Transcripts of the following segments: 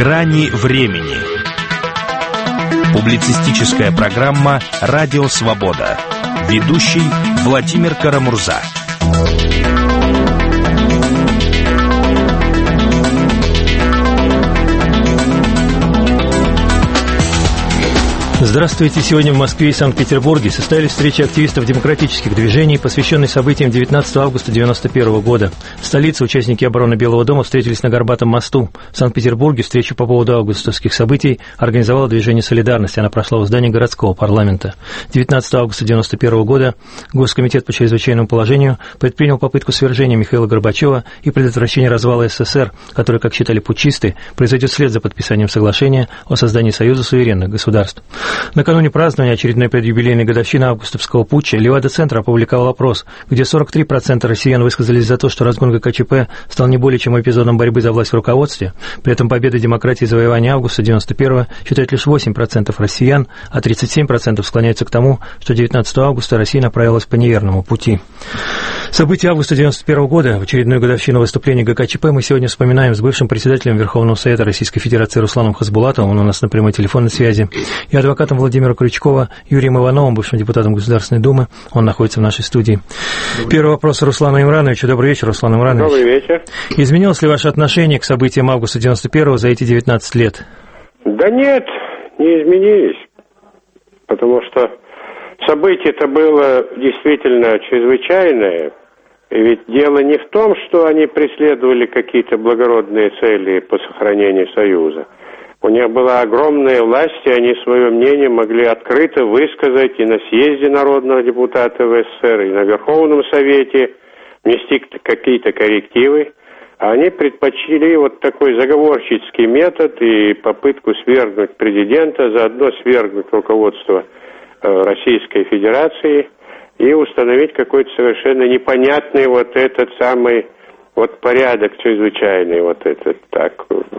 Грани времени. Публицистическая программа «Радио Свобода». Ведущий Владимир Карамурза. Здравствуйте. Сегодня в Москве и Санкт-Петербурге состоялись встречи активистов демократических движений, посвященные событиям 19 августа 1991 года. В столице участники обороны Белого дома встретились на Горбатом мосту. В Санкт-Петербурге встречу по поводу августовских событий организовало движение «Солидарность». Она прошла в здании городского парламента. 19 августа 1991 года Госкомитет по чрезвычайному положению предпринял попытку свержения Михаила Горбачева и предотвращения развала СССР, который, как считали путчисты, произойдет вслед за подписанием соглашения о создании Союза суверенных государств. Накануне празднования очередной предюбилейной годовщины августовского путча Левада-центр опубликовал опрос, где 43% россиян высказались за то, что разгон ГКЧП стал не более чем эпизодом борьбы за власть в руководстве. При этом победой демократии и завоевания августа 91-го считают лишь 8% россиян, а 37% склоняются к тому, что 19 августа Россия направилась по неверному пути. События августа 91 года, в очередную годовщину выступления ГКЧП, мы сегодня вспоминаем с бывшим председателем Верховного Совета Российской Федерации Русланом Хасбулатовым, он у нас на прямой телефонной связи, и адвокатом Владимира Крючкова Юрием Ивановым, бывшим депутатом Государственной Думы. Он находится в нашей студии. Первый вопрос Руслану Имрановичу. Добрый вечер, Руслан Имранович. Добрый вечер. Изменилось ли ваше отношение к событиям августа 91-го за эти 19 лет? Да нет, не изменились. Потому что событие-то было действительно чрезвычайное. И ведь дело не в том, что они преследовали какие-то благородные цели по сохранению Союза. У них была огромная власть, и они свое мнение могли открыто высказать и на съезде народного депутата в СССР, и на Верховном Совете, внести какие-то коррективы. А они предпочли вот такой заговорщицкий метод и попытку свергнуть президента, заодно свергнуть руководство Российской Федерации и установить какой-то совершенно непонятный вот этот самый вот порядок чрезвычайный, вот этот так,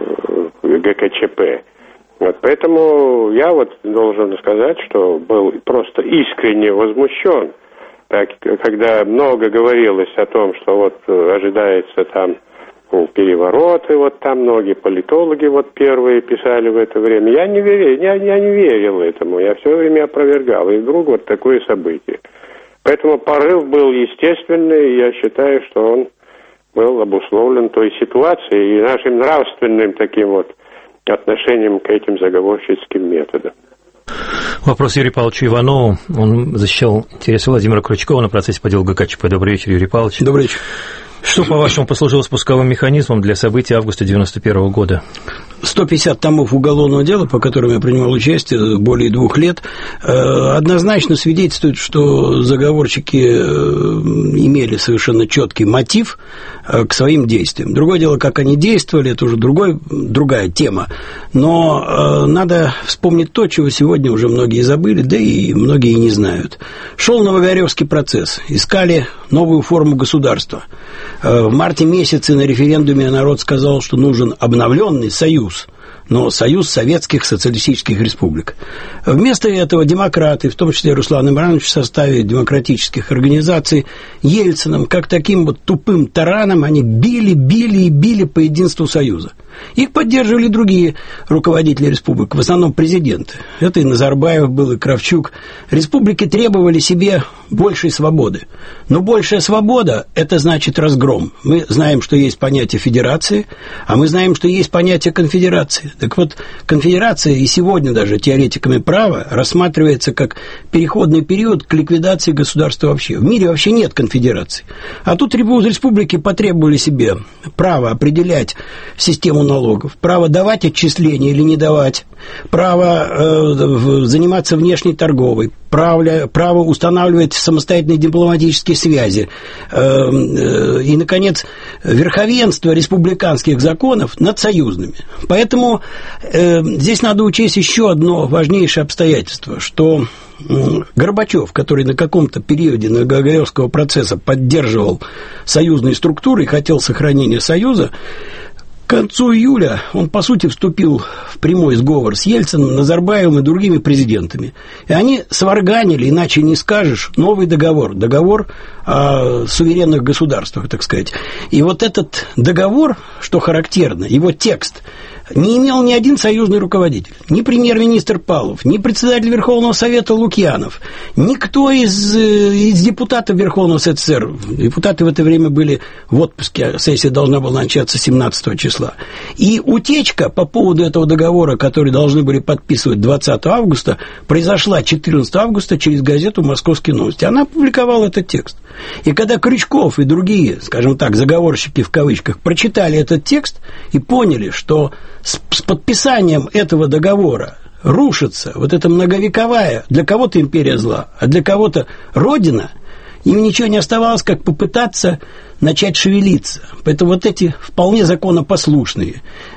ГКЧП. Вот поэтому я вот должен сказать, что был просто искренне возмущен, так, когда много говорилось о том, что вот ожидается там перевороты, вот там многие политологи вот первые писали в это время. Я не верил этому, я все время опровергал, и вдруг вот такое событие. Поэтому порыв был естественный, и я считаю, что он был обусловлен той ситуацией и нашим нравственным таким вот отношением к этим заговорщицким методам. Вопрос Юрию Павловичу Иванову. Он защищал интересы Владимира Крючкова на процессе по делу ГКЧП. Добрый вечер, Юрий Павлович. Добрый вечер. Что, по-вашему, послужило спусковым механизмом для событий августа 91 года? 150 томов уголовного дела, по которым я принимал участие более 2 лет, однозначно свидетельствует, что заговорщики имели совершенно четкий мотив к своим действиям. Другое дело, как они действовали, это уже другая тема. Но надо вспомнить то, чего сегодня уже многие забыли, да и многие не знают. Шел Новогоревский процесс, искали новую форму государства. В марте месяце на референдуме народ сказал, что нужен обновленный союз, но союз советских социалистических республик. Вместо этого демократы, в том числе Руслан Имранович в составе демократических организаций, Ельциным, как таким вот тупым тараном, они били по единству союза. Их поддерживали другие руководители республик, в основном президенты. Это и Назарбаев был, и Кравчук. Республики требовали себе большей свободы. Но большая свобода – это значит разгром. Мы знаем, что есть понятие федерации, а мы знаем, что есть понятие конфедерации. Так вот, конфедерация и сегодня даже теоретиками права рассматривается как переходный период к ликвидации государства вообще. В мире вообще нет конфедерации. А тут республики потребовали себе право определять систему налогов, право давать отчисления или не давать, право заниматься внешней торговлей, право устанавливать самостоятельные дипломатические связи и, наконец, верховенство республиканских законов над союзными. Поэтому здесь надо учесть еще одно важнейшее обстоятельство, что Горбачев, который на каком-то периоде Новогоревского процесса поддерживал союзные структуры и хотел сохранения союза, к концу июля он, по сути, вступил в прямой сговор с Ельциным, Назарбаевым и другими президентами. И они сварганили, иначе не скажешь, новый договор о суверенных государствах, так сказать. И вот этот договор, что характерно, его текст, не имел ни один союзный руководитель. Ни премьер-министр Павлов, ни председатель Верховного Совета Лукьянов, никто из депутатов Верховного Совета СССР. Депутаты в это время были в отпуске, сессия должна была начаться 17 числа. И утечка по поводу этого договора, который должны были подписывать 20 августа, произошла 14 августа через газету «Московские новости». Она опубликовала этот текст. И когда Крючков и другие, скажем так, заговорщики в кавычках, прочитали этот текст и поняли, что с подписанием этого договора рушится вот эта многовековая, для кого-то империя зла, а для кого-то родина, им ничего не оставалось, как попытаться начать шевелиться. Поэтому вот эти вполне законопослушные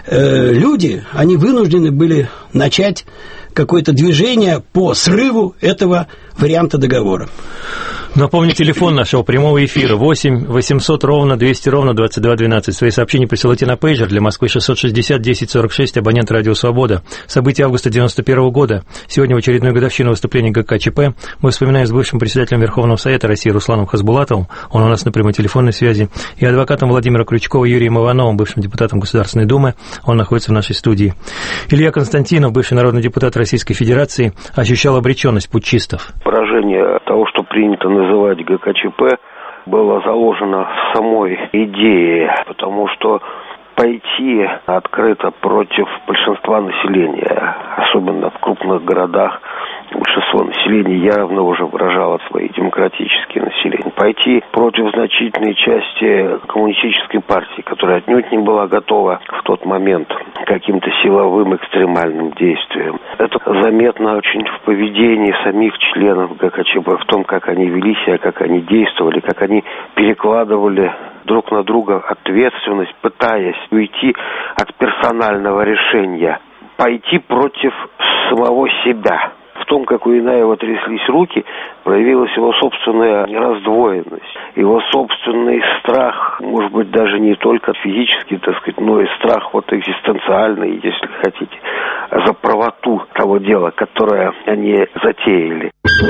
люди, они вынуждены были начать какое-то движение по срыву этого варианта договора. Напомню, телефон нашего прямого эфира 8 800 ровно 200 ровно 2212. Свои сообщения присылайте на пейджер для Москвы 660 10 46, абонент «Радио Свобода». События августа 91 года. Сегодня в очередную годовщину выступления ГКЧП мы вспоминаем с бывшим председателем Верховного Совета России Русланом Хасбулатовым, он у нас на прямой телефонной связи, и адвокатом Владимира Крючкова Юрием Ивановым, бывшим депутатом Государственной Думы, он находится в нашей студии. Илья Константинов, бывший народный депутат Российской Федерации, ощущал обреченность путчистов. Поражение того, что принято называть ГКЧП, было заложено в самой идее, потому что пойти открыто против большинства населения, особенно в крупных городах, большинство населения явно уже выражало свои демократические населения. Пойти против значительной части коммунистической партии, которая отнюдь не была готова в тот момент к каким-то силовым экстремальным действиям. Это заметно очень в поведении самих членов ГКЧП, в том, как они вели себя, как они действовали, как они перекладывали друг на друга ответственность, пытаясь уйти от персонального решения, пойти против самого себя. В том, как у Инаева тряслись руки, проявилась его собственная раздвоенность, его собственный страх, может быть, даже не только физический, так сказать, но и страх вот экзистенциальный, если хотите, за правоту того дела, которое они затеяли.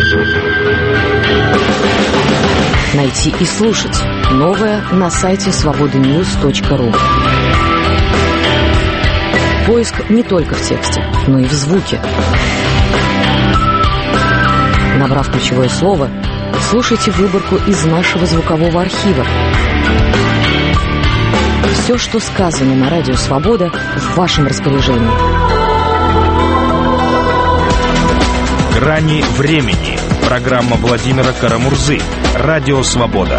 Найти и слушать новое на сайте свободаnews.ru. Поиск не только в тексте, но и в звуке. Набрав ключевое слово, слушайте выборку из нашего звукового архива. Все, что сказано на Радио Свобода, в вашем распоряжении. «Грани времени». Программа Владимира Карамурзы. Радио Свобода.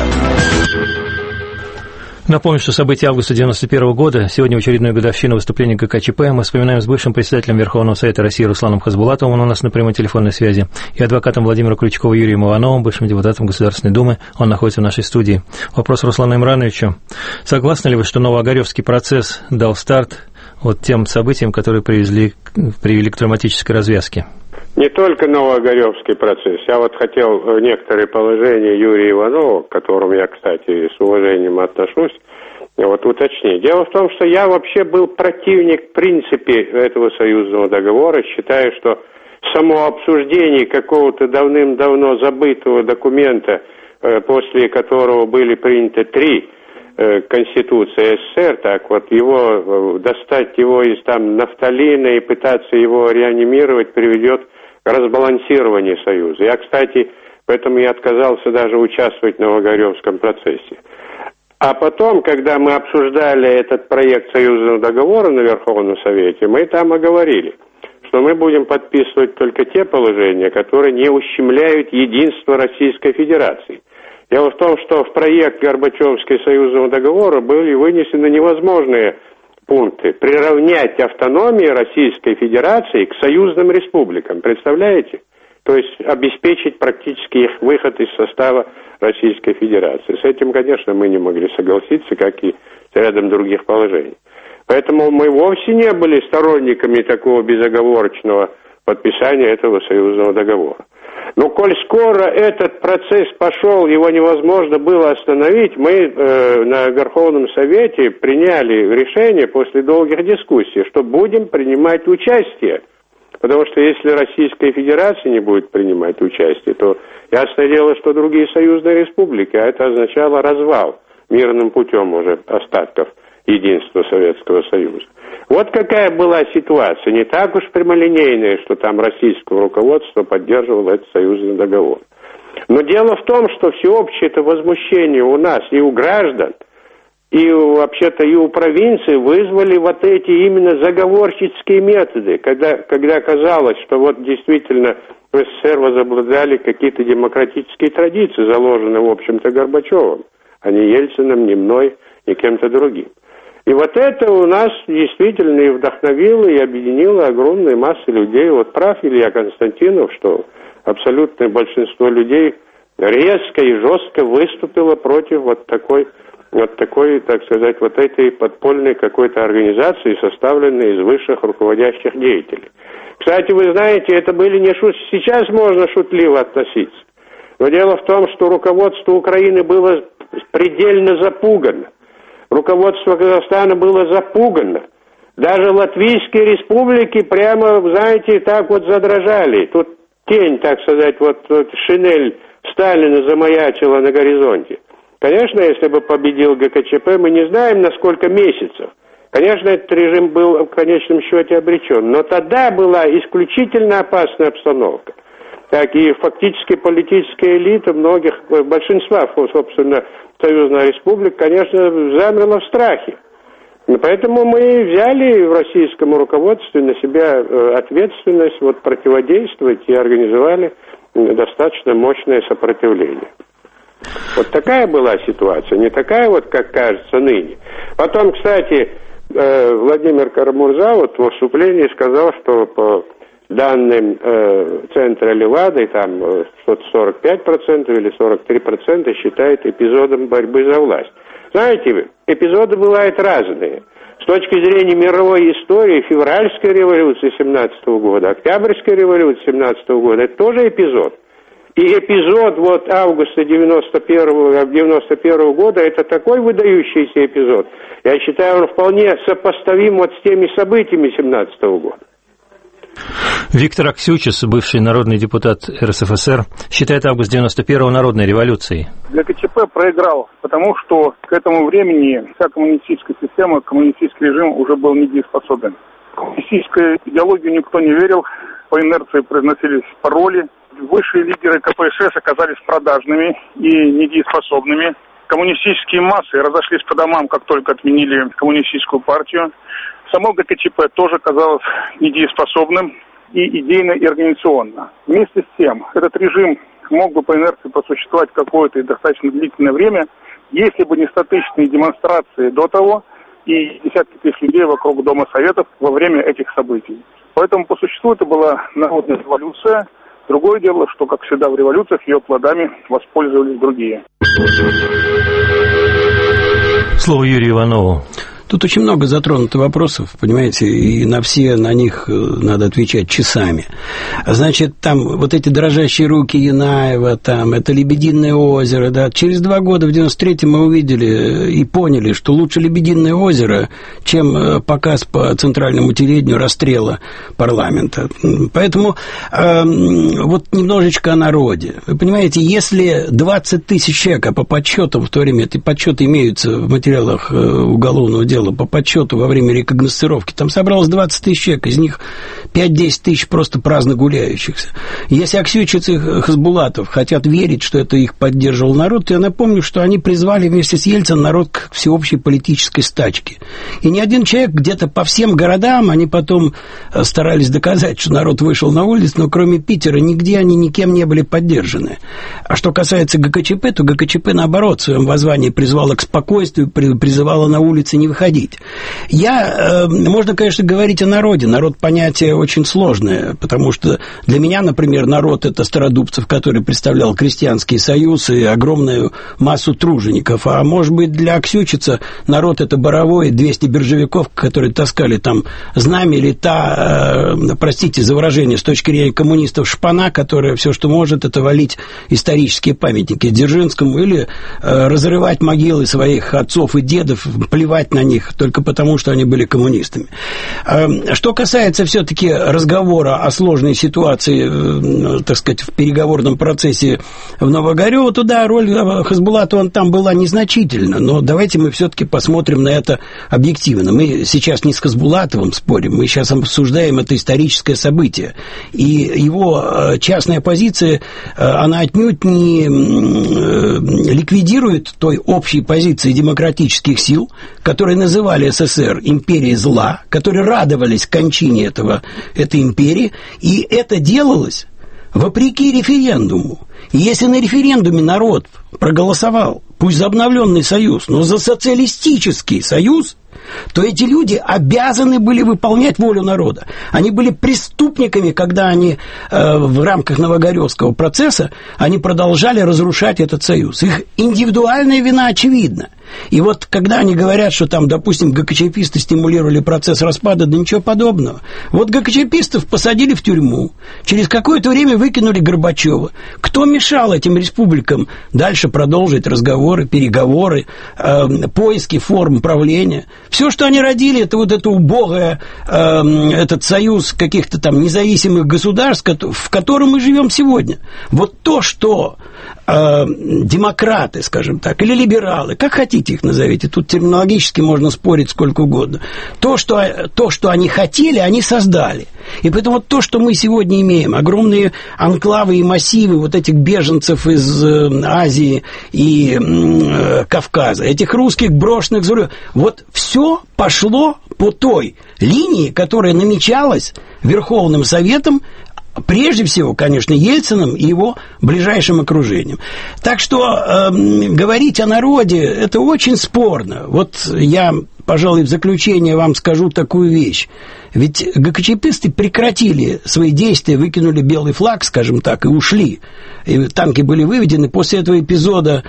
Напомню, что события августа 91 года, сегодня в очередную годовщину выступления ГКЧП, мы вспоминаем с бывшим председателем Верховного Совета России Русланом Хасбулатовым, он у нас на прямой телефонной связи, и адвокатом Владимира Крючкова Юрием Ивановым, бывшим депутатом Государственной Думы, он находится в нашей студии. Вопрос Руслану Имрановичу. Согласны ли вы, что Новоогаревский процесс дал старт вот тем событиям, которые привели к драматической развязке? Не только Новоогаревский процесс. Я вот хотел некоторые положения Юрия Иванова, к которому я, кстати, с уважением отношусь, вот уточнить. Дело в том, что я вообще был противник в принципе этого союзного договора. Считаю, что само обсуждение какого-то давным-давно забытого документа, после которого были приняты 3 Конституции СССР, так вот его достать его из там нафталина и пытаться его реанимировать приведет к разбалансированию Союза. Я, кстати, поэтому и отказался даже участвовать в Новоогаревском процессе. А потом, когда мы обсуждали этот проект союзного договора на Верховном Совете, мы там оговорили, что мы будем подписывать только те положения, которые не ущемляют единство Российской Федерации. Дело в том, что в проект Горбачевского союзного договора были вынесены невозможные пункты. Приравнять автономию Российской Федерации к союзным республикам. Представляете? То есть обеспечить практически их выход из состава Российской Федерации. С этим, конечно, мы не могли согласиться, как и с рядом других положений. Поэтому мы вовсе не были сторонниками такого безоговорочного подписания этого союзного договора. Но коль скоро этот процесс пошел, его невозможно было остановить, мы на Верховном Совете приняли решение после долгих дискуссий, что будем принимать участие. Потому что если Российская Федерация не будет принимать участие, то ясное дело, что другие союзные республики, а это означало развал мирным путем уже остатков единства Советского Союза. Вот какая была ситуация, не так уж прямолинейная, что там российское руководство поддерживало этот союзный договор. Но дело в том, что всеобщее это возмущение у нас и у граждан, и вообще-то и у провинции вызвали вот эти именно заговорщицкие методы, когда казалось, что вот действительно в СССР возобладали какие-то демократические традиции, заложенные, в общем-то, Горбачевым, а не Ельциным, ни мной, ни кем-то другим. И вот это у нас действительно и вдохновило, и объединило огромные массы людей. Вот прав Илья Константинов, что абсолютное большинство людей резко и жестко выступило против вот такой, так сказать, вот этой подпольной какой-то организации, составленной из высших руководящих деятелей. Кстати, вы знаете, это были не шутки, сейчас можно шутливо относиться. Но дело в том, что руководство Украины было предельно запугано. Руководство Казахстана было запугано. Даже латвийские республики прямо, знаете, так вот задрожали. Тут тень, так сказать, вот шинель Сталина замаячила на горизонте. Конечно, если бы победил ГКЧП, мы не знаем, на сколько месяцев. Конечно, этот режим был в конечном счете обречен. Но тогда была исключительно опасная обстановка. Так и фактически политическая элита большинства, собственно, союзных республик, конечно, замерла в страхе. Поэтому мы взяли в российском руководстве на себя ответственность вот противодействовать и организовали достаточно мощное сопротивление. Вот такая была ситуация, не такая вот, как кажется ныне. Потом, кстати, Владимир Карамурза вот в выступлении сказал, что по данным центра Левады, там что-то 45% или 43% считает эпизодом борьбы за власть. Знаете, эпизоды бывают разные. С точки зрения мировой истории, февральская революция 17 года, октябрьская революция 17 года, это тоже эпизод. И эпизод вот августа 91 года, это такой выдающийся эпизод. Я считаю, он вполне сопоставим вот с теми событиями 17 года. Виктор Аксючис, бывший народный депутат РСФСР, считает август 91-го народной революцией. ГКЧП проиграл, потому что к этому времени вся коммунистическая система, коммунистический режим уже был недееспособен. Коммунистической идеологию никто не верил, по инерции произносились пароли. Высшие лидеры КПСС оказались продажными и недееспособными. Коммунистические массы разошлись по домам, как только отменили коммунистическую партию. Само ГКЧП тоже казалось недееспособным и идейно, и организационно. Вместе с тем, этот режим мог бы по инерции просуществовать какое-то и достаточно длительное время, если бы не статичные демонстрации до того и десятки тысяч людей вокруг Дома Советов во время этих событий. Поэтому по существу это была народная революция. Другое дело, что, как всегда в революциях, ее плодами воспользовались другие. Слово Юрию Иванову. Тут очень много затронуто вопросов, понимаете, и на все на них надо отвечать часами. Значит, там вот эти дрожащие руки Янаева, там, это Лебединое озеро, да. Через 2 года, в 93-м, мы увидели и поняли, что лучше Лебединое озеро, чем показ по центральному телевидению расстрела парламента. Поэтому вот немножечко о народе. Вы понимаете, если 20 тысяч человек, а по подсчетам в то время, эти подсчеты имеются в материалах уголовного дела, по подсчету во время рекогносцировки, там собралось 20 тысяч человек, из них 5-10 тысяч просто праздно гуляющихся. Если Аксючиц и Хасбулатов хотят верить, что это их поддерживал народ, то я напомню, что они призвали вместе с Ельциным народ к всеобщей политической стачке. И ни один человек где-то по всем городам, они потом старались доказать, что народ вышел на улицу, но кроме Питера нигде они никем не были поддержаны. А что касается ГКЧП, то ГКЧП, наоборот, в своем воззвании призвала к спокойствию, призывала на улицы не выходить. Можно, конечно, говорить о народе. Народ — понятие очень сложное, потому что для меня, например, народ — это Стародубцев, который представлял крестьянский союз и огромную массу тружеников. А может быть, для Аксючица народ — это Боровой, 200 биржевиков, которые таскали там знамя, или простите за выражение, с точки зрения коммунистов, шпана, которая все, что может, это валить исторические памятники Дзержинскому или разрывать могилы своих отцов и дедов, плевать на них, них только потому, что они были коммунистами. Что касается все-таки разговора о сложной ситуации, так сказать, в переговорном процессе в Новогорево, то да, роль Хасбулатова там была незначительна, но давайте мы все-таки посмотрим на это объективно. Мы сейчас не с Хасбулатовым спорим, мы сейчас обсуждаем это историческое событие. И его частная позиция, она отнюдь не ликвидирует той общей позиции демократических сил, которые называли СССР империей зла, которые радовались кончине этой империи, и это делалось вопреки референдуму. И если на референдуме народ проголосовал, пусть за обновленный союз, но за социалистический союз, то эти люди обязаны были выполнять волю народа. Они были преступниками, когда они в рамках Новогоревского процесса они продолжали разрушать этот союз. Их индивидуальная вина очевидна. И вот когда они говорят, что там, допустим, ГКЧПисты стимулировали процесс распада, да ничего подобного. Вот ГКЧПистов посадили в тюрьму, через какое-то время выкинули Горбачева. Кто мешал этим республикам дальше продолжить разговоры, переговоры, поиски форм правления? Все, что они родили, это вот это убогое, этот союз каких-то там независимых государств, в котором мы живем сегодня. Вот то, что демократы, скажем так, или либералы, как хотите их назовите, тут терминологически можно спорить сколько угодно, то, что они хотели, они создали. И поэтому вот то, что мы сегодня имеем, огромные анклавы и массивы вот этих беженцев из Азии и Кавказа, этих русских брошенных за рулем, вот все пошло по той линии, которая намечалась Верховным Советом, прежде всего, конечно, Ельциным и его ближайшим окружением. Так что говорить о народе – это очень спорно. Вот я, пожалуй, в заключение вам скажу такую вещь. Ведь ГКЧПисты прекратили свои действия, выкинули белый флаг, скажем так, и ушли. И танки были выведены после этого эпизода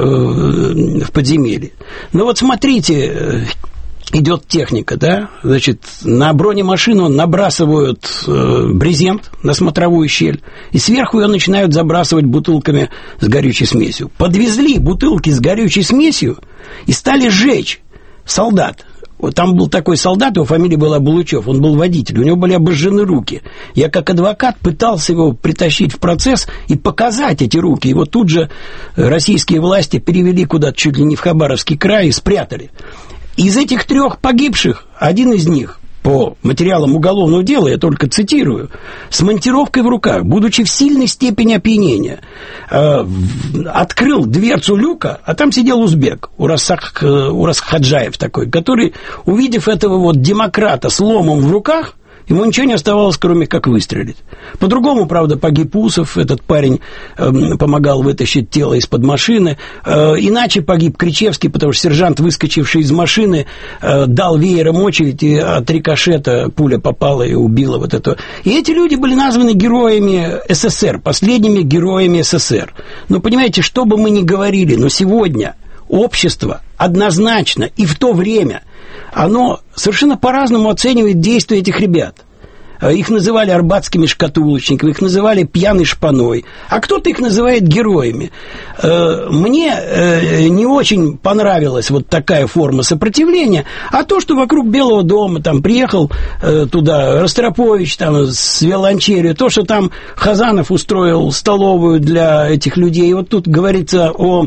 в подземелье. Но вот смотрите, идет техника, да, значит, на бронемашину набрасывают брезент на смотровую щель, и сверху ее начинают забрасывать бутылками с горючей смесью. Подвезли бутылки с горючей смесью и стали сжечь солдат. Вот там был такой солдат, его фамилия была Булычев, он был водитель, у него были обожжены руки. Я как адвокат пытался его притащить в процесс и показать эти руки. И вот тут же российские власти перевели куда-то чуть ли не в Хабаровский край и спрятали. Из этих 3 погибших, один из них, по материалам уголовного дела, я только цитирую, с монтировкой в руках, будучи в сильной степени опьянения, открыл дверцу люка, а там сидел узбек, Урас Хаджаев такой, который, увидев этого вот демократа с ломом в руках, ему ничего не оставалось, кроме как выстрелить. По-другому, правда, погиб Усов, этот парень помогал вытащить тело из-под машины. Иначе погиб Кричевский, потому что сержант, выскочивший из машины, дал веером очередь, и от рикошета пуля попала и убила вот этого. И эти люди были названы героями СССР, последними героями СССР. Но, понимаете, что бы мы ни говорили, но сегодня общество однозначно и в то время оно совершенно по-разному оценивает действия этих ребят. Их называли арбатскими шкатулочниками, их называли пьяной шпаной, а кто-то их называет героями. Мне не очень понравилась вот такая форма сопротивления, а то, что вокруг Белого дома там приехал туда Ростропович там, с виолончелью, то, что там Хазанов устроил столовую для этих людей, вот тут говорится о,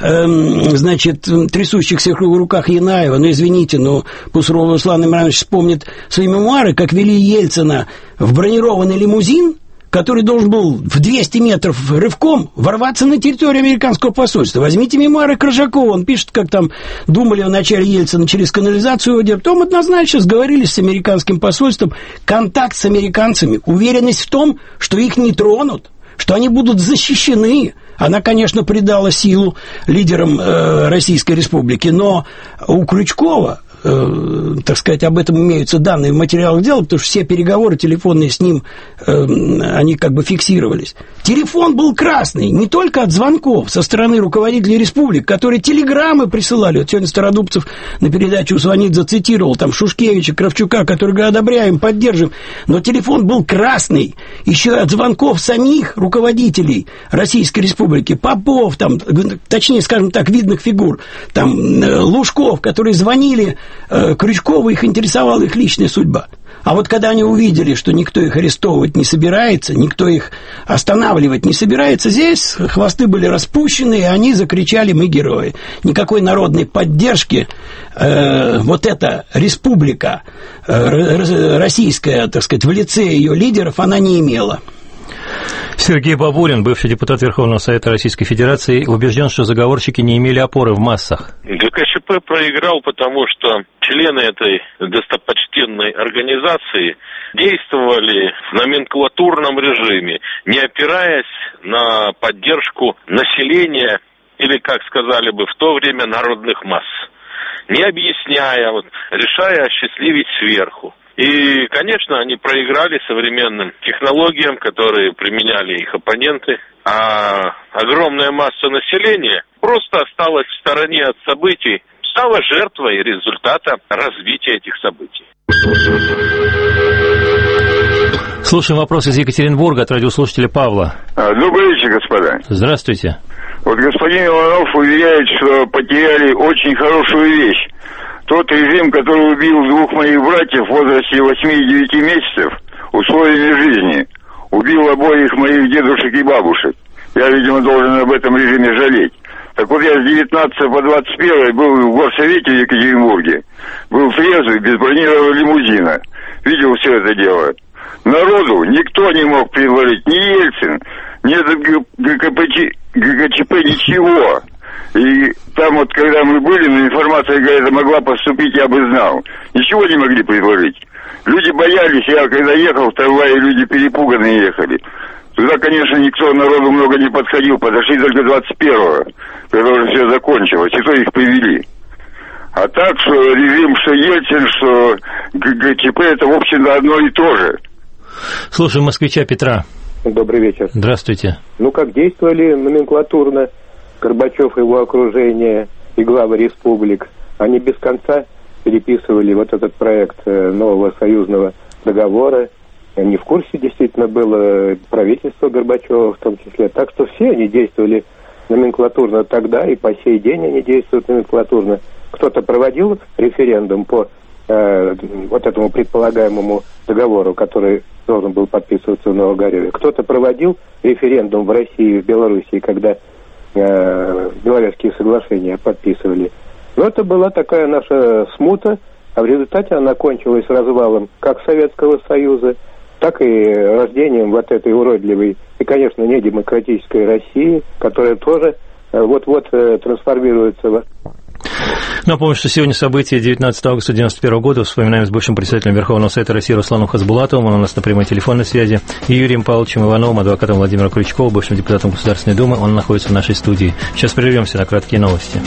значит, трясущихся в руках Янаева, ну, извините, но пусть Руслан Имранович вспомнит свои мемуары, как вели Ельцина в бронированный лимузин, который должен был в 200 метров рывком ворваться на территорию американского посольства. Возьмите мемуары Коржакова, он пишет, как там думали в начале Ельцина через канализацию, потом однозначно сговорились с американским посольством, контакт с американцами, уверенность в том, что их не тронут, что они будут защищены. Она, конечно, придала силу лидерам Российской Республики, но у Крючкова, так сказать, об этом имеются данные в материалах дела, потому что все переговоры телефонные с ним, они как бы фиксировались. Телефон был красный не только от звонков со стороны руководителей республик, которые телеграммы присылали. Вот сегодня Стародубцев на передачу «Звонит» зацитировал там Шушкевича, Кравчука, которые говорят: одобряем, поддержим. Но телефон был красный еще от звонков самих руководителей Российской Республики, Попов, там, точнее, скажем так, видных фигур, там, Лужков, которые звонили Крючкова, их интересовала их личная судьба. А вот когда они увидели, что никто их арестовывать не собирается, никто их останавливать не собирается, здесь хвосты были распущены, и они закричали: «Мы герои». Никакой народной поддержки вот эта республика российская, так сказать, в лице ее лидеров, она не имела. Сергей Бабурин, бывший депутат Верховного Совета Российской Федерации, убежден, что заговорщики не имели опоры в массах. ГКЧП проиграл, потому что члены этой достопочтенной организации действовали в номенклатурном режиме, не опираясь на поддержку населения или, как сказали бы в то время, народных масс, не объясняя, решая осчастливить сверху. И, конечно, они проиграли современным технологиям, которые применяли их оппоненты, а огромная масса населения просто осталась в стороне от событий, стала жертвой результата развития этих событий. Слушаем вопрос из Екатеринбурга от радиослушателя Павла. Добрый вечер, господа. Здравствуйте. Вот господин Иванов уверяет, что потеряли очень хорошую вещь. Тот режим, который убил двух моих братьев в возрасте 8 и 9 месяцев условиями жизни, убил обоих моих дедушек и бабушек. Я, видимо, должен об этом режиме жалеть. Так вот, я с 19 по 21 был в горсовете в Екатеринбурге, был трезвый, без бронированного лимузина. Видел все это дело. Народу никто не мог предложить, ни Ельцин, ни этот ГКЧП, ничего. И там вот, когда мы были, информация какая-то могла поступить, я бы знал. Ничего не могли предложить. Люди боялись, я когда ехал в трамвае, люди перепуганные ехали. Туда, конечно, никто, народу много не подходил, подошли только 21-го, когда уже все закончилось, и то их привели. А так, что режим, что Ельцин, что ГКЧП, это, в общем-то, одно и то же. Слушаем москвича Петра. Добрый вечер. Здравствуйте. Как действовали номенклатурно Горбачев и его окружение и главы республик, они без конца переписывали вот этот проект нового союзного договора. Не в курсе действительно было правительство Горбачева в том числе. Так что все они действовали номенклатурно тогда, и по сей день они действуют номенклатурно. Кто-то проводил референдум по вот этому предполагаемому договору, который должен был подписываться в Новогореве. Кто-то проводил референдум в России и в Белоруссии, когда Беловежские соглашения подписывали. Но это была такая наша смута, а в результате она кончилась развалом как Советского Союза, так и рождением вот этой уродливой и, конечно, недемократической России, которая тоже вот-вот трансформируется в... Напомню, что сегодня события 19 августа 1991 года. Вспоминаем с бывшим председателем Верховного Совета России Русланом Хасбулатовым, он у нас на прямой телефонной связи, и Юрием Павловичем Ивановым, адвокатом Владимира Крючкова, бывшим депутатом Государственной Думы. Он находится в нашей студии. Сейчас прервемся на краткие новости.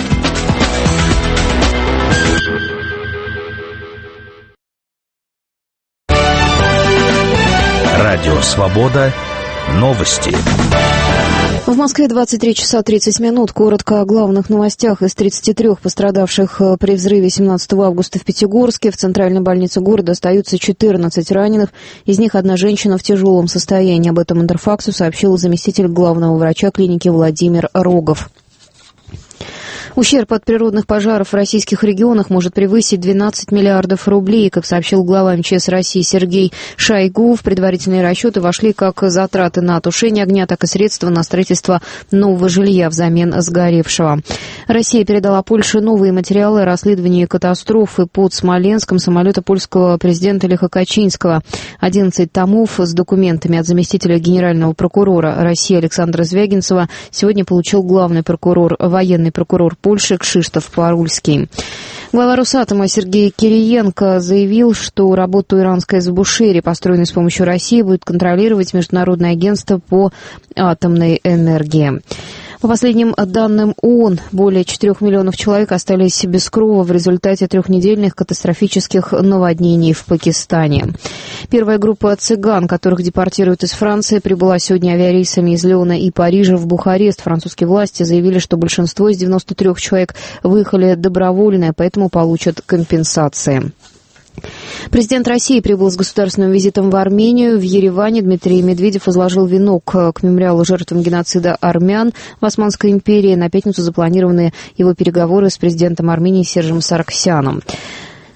Радио «Свобода». Новости. В Москве 23 часа 30 минут. Коротко о главных новостях. Из 33 пострадавших при взрыве 17 августа в Пятигорске в центральной больнице города остаются 14 раненых. Из них одна женщина в тяжелом состоянии. Об этом Интерфаксу сообщил заместитель главного врача клиники Владимир Рогов. Ущерб от природных пожаров в российских регионах может превысить 12 миллиардов рублей. Как сообщил глава МЧС России Сергей Шойгу, в предварительные расчеты вошли как затраты на тушение огня, так и средства на строительство нового жилья взамен сгоревшего. Россия передала Польше новые материалы о расследовании катастрофы под Смоленском самолета польского президента Леха Качинского. 11 томов с документами от заместителя генерального прокурора России Александра Звягинцева сегодня получил главный прокурор, военный прокурор Польши Кшиштоф Парульский. Глава Росатома Сергей Кириенко заявил, что работу иранской Забушери, построенной с помощью России, будет контролировать Международное агентство по атомной энергии. По последним данным ООН, более 4 миллионов человек остались без крова в результате трехнедельных катастрофических наводнений в Пакистане. Первая группа цыган, которых депортируют из Франции, прибыла сегодня авиарейсами из Лиона и Парижа в Бухарест. Французские власти заявили, что большинство из 93 человек выехали добровольно, поэтому получат компенсации. Президент России прибыл с государственным визитом в Армению. В Ереване Дмитрий Медведев возложил венок к мемориалу жертвам геноцида армян в Османской империи. На пятницу запланированы его переговоры с президентом Армении Сержем Сарксяном.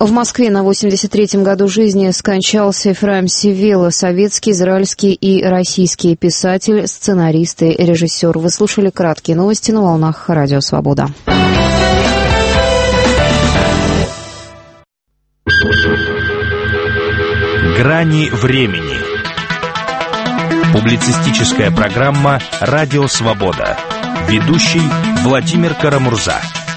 В Москве на 83-м году жизни скончался Ефраим Сивилла, советский, израильский и российский писатель, сценарист и режиссер. Вы слушали краткие новости на волнах Радио Свобода. Грани времени. Публицистическая программа «Радио Свобода». Ведущий Владимир Карамурза.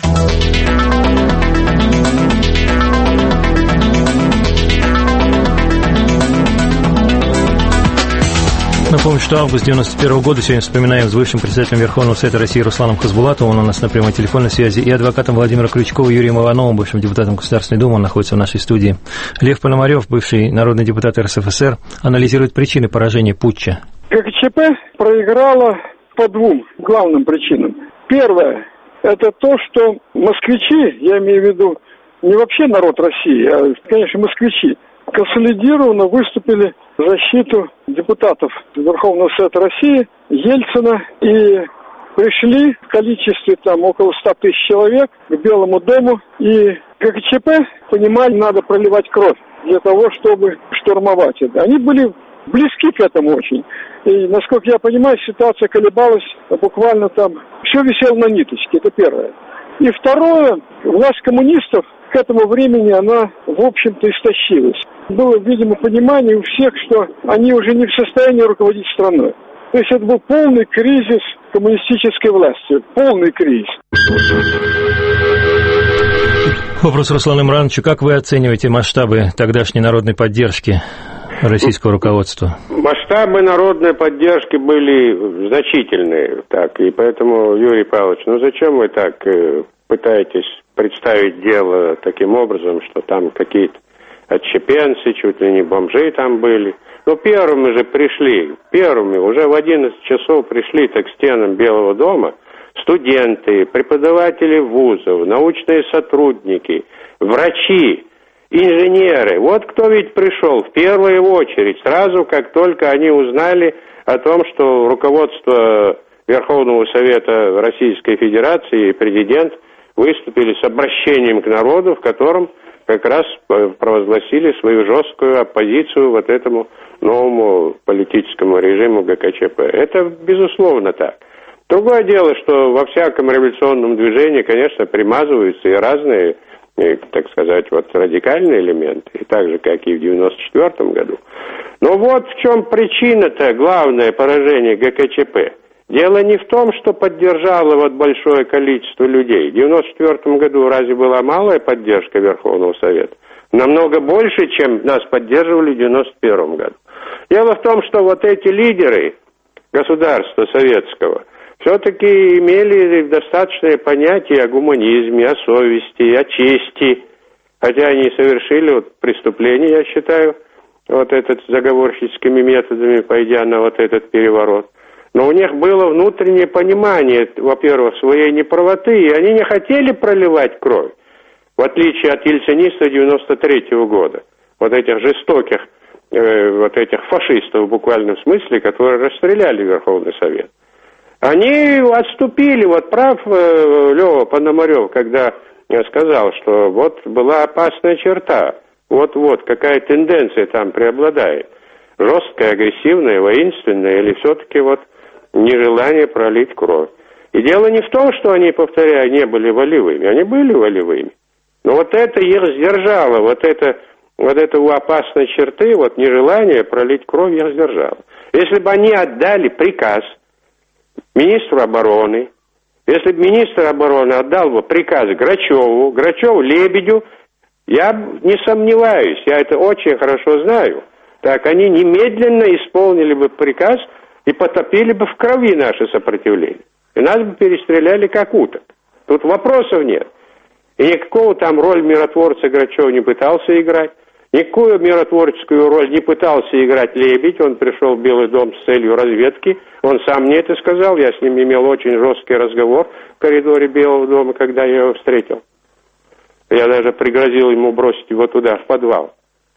Напомню, что август 91 года сегодня вспоминаем с бывшим председателем Верховного Совета России Русланом Хасбулатовым, он у нас на прямой телефонной связи, и адвокатом Владимира Крючкова Юрием Ивановым, бывшим депутатом Государственной Думы, он находится в нашей студии. Лев Пономарев, бывший народный депутат РСФСР, анализирует причины поражения путча. ГКЧП проиграла по двум главным причинам. Первое – это то, что москвичи, я имею в виду не вообще народ России, а, конечно, москвичи, консолидированно выступили в защиту депутатов Верховного Совета России Ельцина и пришли в количестве около 100 тысяч человек к Белому дому. И ГКЧП понимали, надо проливать кровь для того, чтобы штурмовать это. Они были близки к этому очень. И, насколько я понимаю, ситуация колебалась буквально все висело на ниточке, это первое. И второе, власть коммунистов к этому времени, она, в общем-то, истощилась. Было, видимо, понимание у всех, что они уже не в состоянии руководить страной. То есть это был полный кризис коммунистической власти, полный кризис. Вопрос Руслану Имрановичу. Как вы оцениваете масштабы тогдашней народной поддержки российского руководства? Масштабы народной поддержки были значительные, и поэтому, Юрий Павлович, зачем вы так пытаетесь представить дело таким образом, что там какие-то отщепенцы, чуть ли не бомжи там были? Первыми же пришли, уже в 11 часов пришли к стенам Белого дома студенты, преподаватели вузов, научные сотрудники, врачи, инженеры. Вот кто ведь пришел в первую очередь, сразу как только они узнали о том, что руководство Верховного Совета Российской Федерации и президент выступили с обращением к народу, в котором как раз провозгласили свою жесткую оппозицию этому новому политическому режиму ГКЧП. Это безусловно так. Другое дело, что во всяком революционном движении, конечно, примазываются и разные, так сказать, радикальные элементы, и так же, как и в 1994 году. Но вот в чем причина-то, главное поражение ГКЧП. Дело не в том, что поддержало большое количество людей. В 1994 году разве была малая поддержка Верховного Совета? Намного больше, чем нас поддерживали в 1991 году. Дело в том, что эти лидеры государства советского все-таки имели достаточное понятие о гуманизме, о совести, о чести. Хотя они совершили преступление, я считаю, заговорщическими методами, пойдя на этот переворот. Но у них было внутреннее понимание, во-первых, своей неправоты, и они не хотели проливать кровь, в отличие от ельцинистов 1993 года, этих жестоких, этих фашистов в буквальном смысле, которые расстреляли Верховный Совет. Они отступили, прав Лёва Пономарёв, когда сказал, что была опасная черта, какая тенденция там преобладает, жесткая, агрессивная, воинственная, или все-таки нежелание пролить кровь. И дело не в том, что они, повторяю, не были волевыми. Они были волевыми. Но это их сдержало, эту опасной черты, нежелание пролить кровь их сдержало. Если бы они отдали приказ министру обороны, если бы министр обороны отдал бы приказ Грачеву, Лебедю, я не сомневаюсь, я это очень хорошо знаю, они немедленно исполнили бы приказ и потопили бы в крови наше сопротивление. И нас бы перестреляли как уток. Тут вопросов нет. И никакого роль миротворца Грачев не пытался играть. Никакую миротворческую роль не пытался играть Лебедь. Он пришел в Белый дом с целью разведки. Он сам мне это сказал. Я с ним имел очень жесткий разговор в коридоре Белого дома, когда я его встретил. Я даже пригрозил ему бросить его туда, в подвал.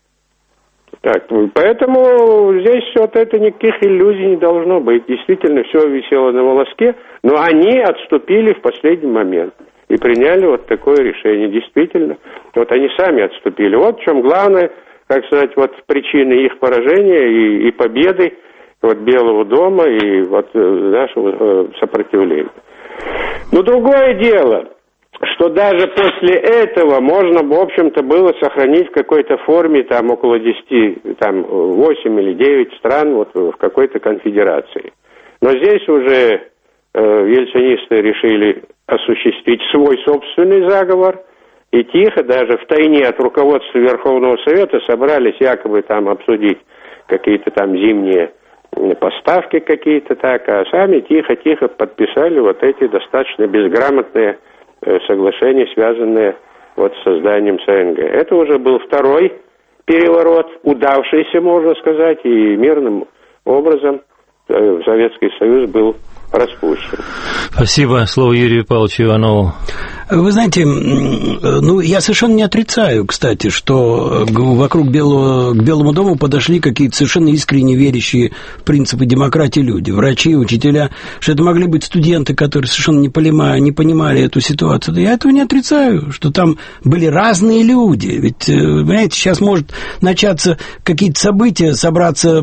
Поэтому здесь это никаких иллюзий не должно быть. Действительно, все висело на волоске, но они отступили в последний момент. и приняли вот такое решение. Действительно, вот они сами отступили. Вот в чем главное, как сказать, вот причины их поражения и победы вот Белого дома и вот нашего сопротивления. Но другое дело, что даже после этого можно, в общем-то, было сохранить в какой-то форме там около 10, там 8 или 9 стран вот в какой-то конфедерации. Но здесь уже ельцинисты решили осуществить свой собственный заговор, и тихо, даже втайне от руководства Верховного Совета собрались якобы там обсудить какие-то там зимние поставки какие-то так, а сами тихо-тихо подписали вот эти достаточно безграмотные соглашения, связанные вот с созданием СНГ. Это уже был второй переворот, удавшийся, можно сказать, и мирным образом Советский Союз был распущен. Спасибо. Слово Юрию Павловичу Иванову. Вы знаете, ну, я совершенно не отрицаю, кстати, что вокруг к Белому дому подошли какие-то совершенно искренне верящие в принципы демократии люди, врачи, учителя, что это могли быть студенты, которые совершенно не понимали эту ситуацию. Я этого не отрицаю, что там были разные люди. Ведь, понимаете, сейчас может начаться какие-то события, собраться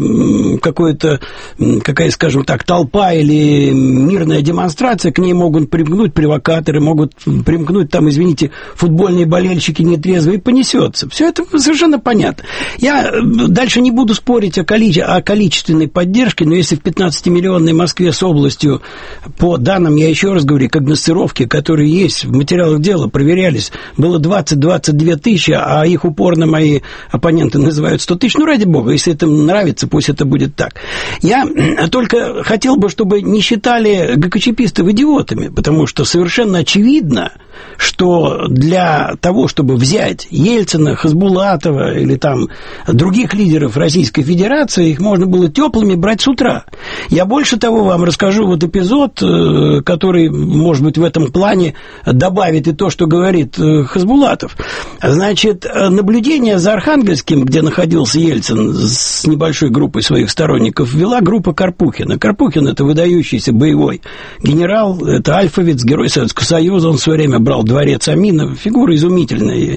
какая, скажем так, толпа или мирная демонстрация, к ней могут примкнуть провокаторы, могут примкнуть там, извините, футбольные болельщики нетрезвые, и понесется. Все это совершенно понятно. Я дальше не буду спорить о количественной поддержке, но если в 15-миллионной Москве с областью, по данным, я еще раз говорю, когносцировки, которые есть в материалах дела, проверялись, было 20-22 тысячи, а их упорно мои оппоненты называют 100 тысяч. Ну, ради бога, если это нравится, пусть это будет так. Я только хотел бы, чтобы не считали ГКЧПистов идиотами, потому что совершенно очевидно, что для того, чтобы взять Ельцина, Хасбулатова или там других лидеров Российской Федерации, их можно было теплыми брать с утра. Я больше того вам расскажу вот эпизод, который, может быть, в этом плане добавит и то, что говорит Хасбулатов. Значит, наблюдение за Архангельским, где находился Ельцин с небольшой группой своих сторонников, вела группа Карпухина. Карпухин – это выдающийся боевой генерал, это альфовец, герой Советского Союза, он в свое время брал дворец Амина, фигура изумительная.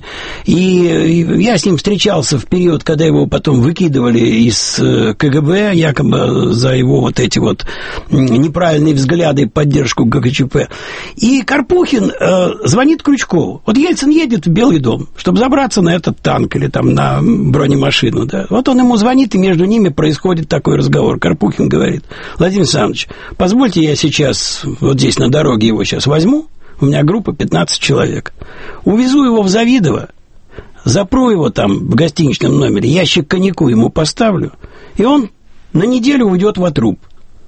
И я с ним встречался в период, когда его потом выкидывали из КГБ, якобы за его вот эти вот неправильные взгляды и поддержку ГКЧП. И Карпухин звонит Крючкову. Вот Ельцин едет в Белый дом, чтобы забраться на этот танк или там на бронемашину. Да. Вот он ему звонит, и между ними происходит такой разговор. Карпухин говорит: Владимир Александрович, позвольте я сейчас вот здесь на дороге его сейчас возьму, у меня группа 15 человек, увезу его в Завидово, запру его там в гостиничном номере, ящик коньяку ему поставлю, и он на неделю уйдет в отруб.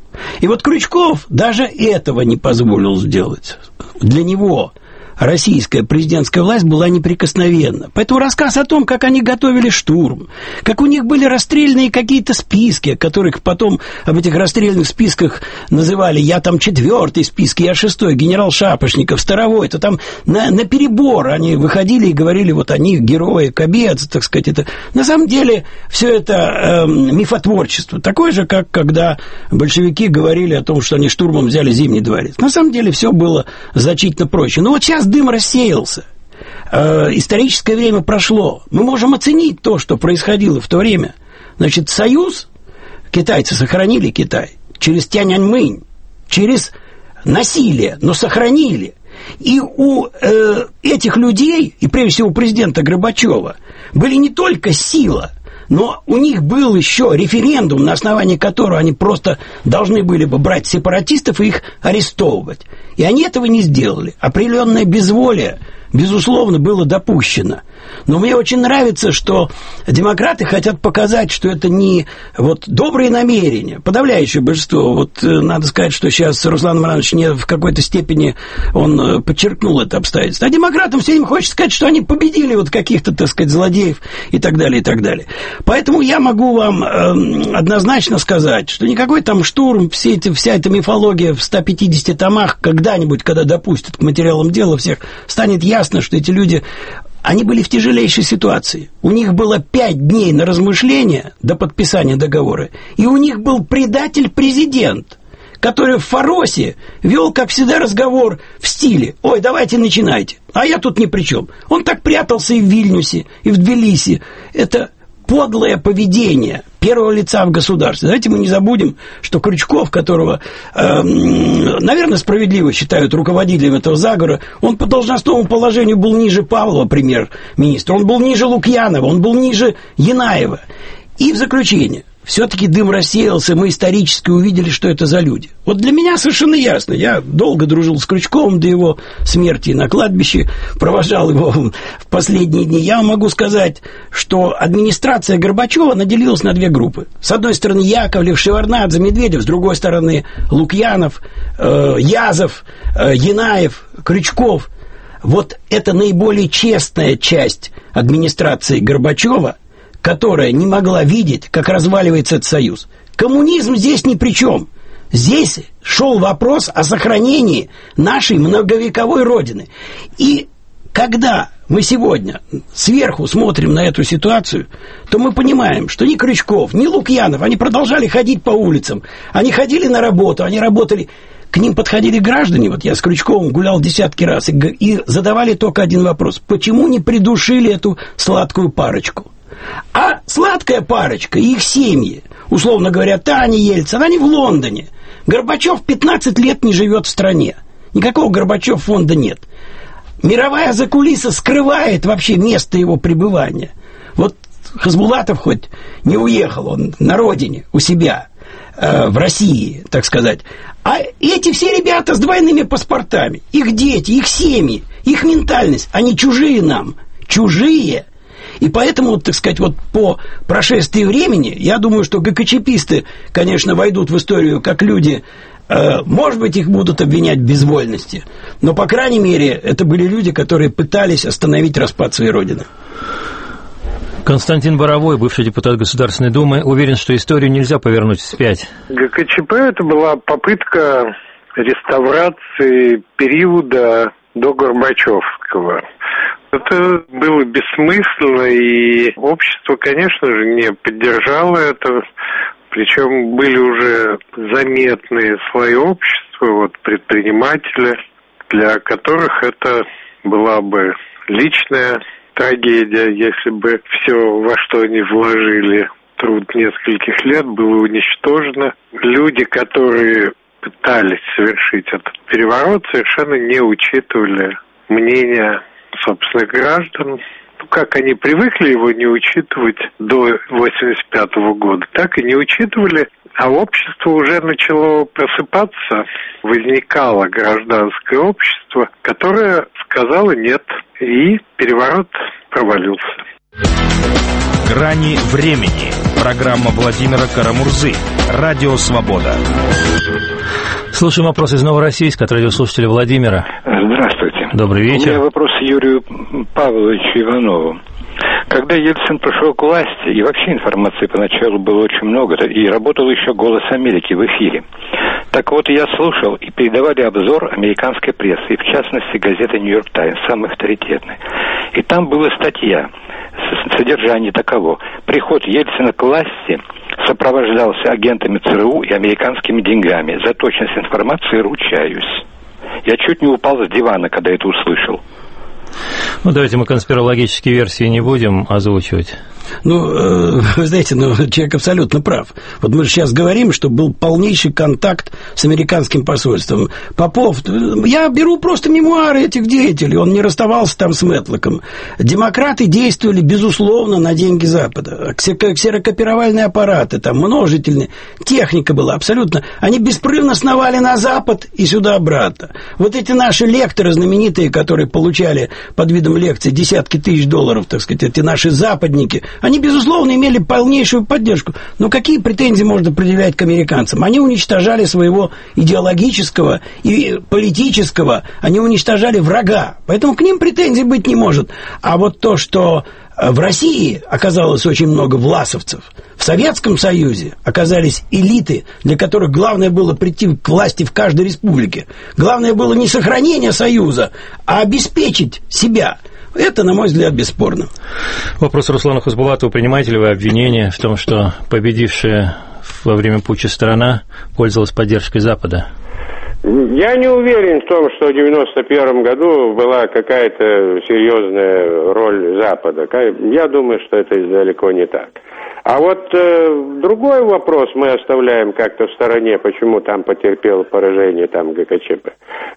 И вот Крючков даже этого не позволил сделать. Для него российская президентская власть была неприкосновенна. Поэтому рассказ о том, как они готовили штурм, как у них были расстрельные какие-то списки, которых потом об этих расстрельных списках называли: я там 4-й список, я 6-й, генерал Шапошников, Старовой, то там на перебор они выходили и говорили: вот они герои, кобец, так сказать. Это на самом деле все это мифотворчество, такое же, как когда большевики говорили о том, что они штурмом взяли Зимний дворец. На самом деле все было значительно проще. Но вот сейчас дым рассеялся. Историческое время прошло. Мы можем оценить то, что происходило в то время. Значит, союз, китайцы сохранили Китай через Тяньаньмэнь, через насилие, но сохранили. И у этих людей, и прежде всего у президента Горбачева, были не только сила, но у них был еще референдум, на основании которого они просто должны были бы брать сепаратистов и их арестовывать. И они этого не сделали. Определенное безволие, безусловно, было допущено. Но мне очень нравится, что демократы хотят показать, что это не вот добрые намерения. Подавляющее большинство. Вот надо сказать, что сейчас Руслан Иванович не в какой-то степени он подчеркнул это обстоятельство. А демократам все им хочется сказать, что они победили вот каких-то, так сказать, злодеев и так далее, и так далее. Поэтому я могу вам однозначно сказать, что никакой там штурм, вся эта мифология в 150 томах когда-нибудь, когда допустят к материалам дела всех, станет ясно, что эти люди... Они были в тяжелейшей ситуации. У них было 5 дней на размышления до подписания договора. И у них был предатель-президент, который в Фаросе вел, как всегда, разговор в стиле «Ой, давайте начинайте, а я тут ни при чем». Он так прятался и в Вильнюсе, и в Тбилиси. Это подлое поведение первого лица в государстве. Давайте мы не забудем, что Крючков, которого, наверное, справедливо считают руководителем этого заговора, он по должностному положению был ниже Павлова, премьер-министра, он был ниже Лукьянова, он был ниже Янаева. И в заключение, все-таки дым рассеялся, мы исторически увидели, что это за люди. Вот для меня совершенно ясно. Я долго дружил с Крючковым до его смерти на кладбище, провожал его в последние дни. Я могу сказать, что администрация Горбачева наделилась на две группы. С одной стороны Яковлев, Шеварднадзе, Медведев, с другой стороны Лукьянов, Язов, Янаев, Крючков. Вот это наиболее честная часть администрации Горбачева, которая не могла видеть, как разваливается этот союз. Коммунизм здесь ни при чем. Здесь шел вопрос о сохранении нашей многовековой Родины. И когда мы сегодня сверху смотрим на эту ситуацию, то мы понимаем, что ни Крючков, ни Лукьянов, они продолжали ходить по улицам, они ходили на работу, они работали. К ним подходили граждане, вот я с Крючковым гулял десятки раз, и задавали только один вопрос: почему не придушили эту сладкую парочку? А сладкая парочка и их семьи, условно говоря, Таня Ельцин, они в Лондоне. Горбачев 15 лет не живет в стране. Никакого Горбачев-фонда нет. Мировая закулиса скрывает вообще место его пребывания. Вот Хасбулатов хоть не уехал, он на родине, у себя, в России, так сказать. А эти все ребята с двойными паспортами, их дети, их семьи, их ментальность, они чужие нам, чужие. И поэтому, так сказать, вот по прошествии времени, я думаю, что ГКЧПисты, конечно, войдут в историю как люди, может быть, их будут обвинять в безвольности, но, по крайней мере, это были люди, которые пытались остановить распад своей Родины. Константин Боровой, бывший депутат Государственной Думы, уверен, что историю нельзя повернуть вспять. ГКЧП – это была попытка реставрации периода до Горбачевского. Это было бессмысленно, и общество, конечно же, не поддержало это. Причем были уже заметные слои общества, вот предприниматели, для которых это была бы личная трагедия, если бы все, во что они вложили труд нескольких лет, было уничтожено. Люди, которые пытались совершить этот переворот, совершенно не учитывали мнения собственных граждан. Как они привыкли его не учитывать до 1985 года, так и не учитывали, а общество уже начало просыпаться, возникало гражданское общество, которое сказало «нет», и переворот провалился. «Грани времени». Программа Владимира Карамурзы. Радио «Свобода». Слушаем вопрос из Новороссийска от радиослушателя Владимира. Здравствуйте. Добрый вечер. У меня вопрос Юрию Павловичу Иванову. Когда Ельцин пришел к власти, и вообще информации поначалу было очень много, и работал еще «Голос Америки» в эфире. Так вот, я слушал, и передавали обзор американской прессы, и в частности газеты «Нью-Йорк Таймс», самой авторитетной. И там была статья, содержание таково: приход Ельцина к власти сопровождался агентами ЦРУ и американскими деньгами. За точность информации ручаюсь. Я чуть не упал с дивана, когда это услышал. Ну, давайте мы конспирологические версии не будем озвучивать. Ну, вы знаете, человек абсолютно прав. Вот мы же сейчас говорим, что был полнейший контакт с американским посольством. Попов, я беру просто мемуары этих деятелей, он не расставался там с Мэтлоком. Демократы действовали, безусловно, на деньги Запада. Ксерокопировальные аппараты, там, множительные, техника была абсолютно. Они беспрерывно сновали на Запад и сюда-обратно. Вот эти наши лекторы знаменитые, которые получали под видом лекций десятки тысяч долларов, так сказать, эти наши западники, они, безусловно, имели полнейшую поддержку. Но какие претензии можно предъявлять к американцам? Они уничтожали своего идеологического и политического, они уничтожали врага. Поэтому к ним претензий быть не может. А вот то, что в России оказалось очень много власовцев, в Советском Союзе оказались элиты, для которых главное было прийти к власти в каждой республике. Главное было не сохранение Союза, а обеспечить себя. Это, на мой взгляд, бесспорно. Вопрос Руслана Хасбулатова. Принимаете ли вы обвинение в том, что победившие во время путча страна пользовалась поддержкой Запада? Я не уверен в том, что в 1991 году была какая-то серьезная роль Запада. Я думаю, что это далеко не так. А вот другой вопрос мы оставляем как-то в стороне, почему там потерпел поражение там ГКЧП.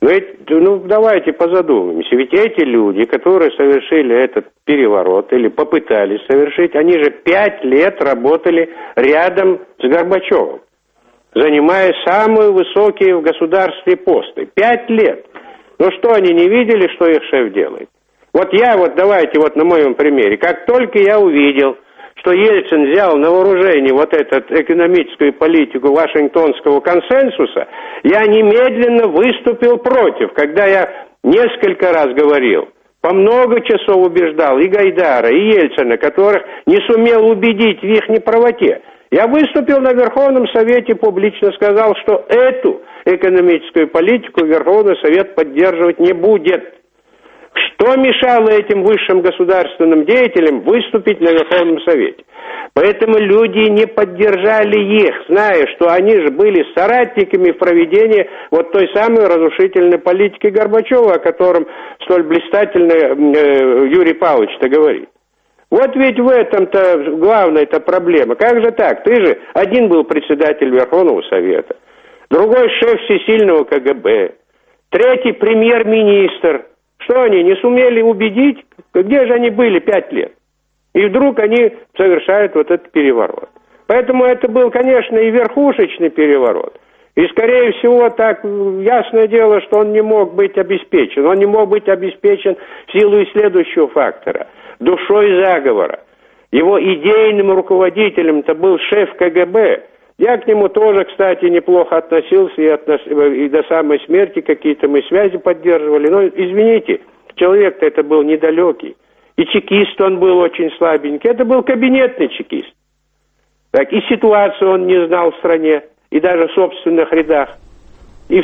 Давайте позадумаемся. Ведь эти люди, которые совершили этот переворот или попытались совершить, они же 5 лет работали рядом с Горбачевым, занимая самые высокие в государстве посты. 5 лет. Ну что, они не видели, что их шеф делает? Давайте на моем примере. Как только я увидел, что Ельцин взял на вооружение вот эту экономическую политику Вашингтонского консенсуса, я немедленно выступил против, когда я несколько раз говорил, по много часов убеждал и Гайдара, и Ельцина, которых не сумел убедить в их неправоте. Я выступил на Верховном Совете, публично сказал, что эту экономическую политику Верховный Совет поддерживать не будет. Что мешало этим высшим государственным деятелям выступить на Верховном Совете? Поэтому люди не поддержали их, зная, что они же были соратниками в проведении вот той самой разрушительной политики Горбачева, о котором столь блистательно Юрий Павлович-то говорит. Вот ведь в этом-то главная-то проблема. Как же так? Ты же один был председатель Верховного Совета, другой шеф всесильного КГБ, третий премьер-министр. Что они не сумели убедить? Где же они были 5 лет? И вдруг они совершают вот этот переворот. Поэтому это был, конечно, и верхушечный переворот. И, скорее всего, так ясное дело, что он не мог быть обеспечен. Он не мог быть обеспечен в силу и следующего фактора. Душой заговора. Его идейным руководителем-то был шеф КГБ. Я к нему тоже, кстати, неплохо относился и до самой смерти какие-то мы связи поддерживали. Но, извините, человек-то это был недалекий. И чекист он был очень слабенький. Это был кабинетный чекист. Так, и ситуацию он не знал в стране, и даже в собственных рядах. И,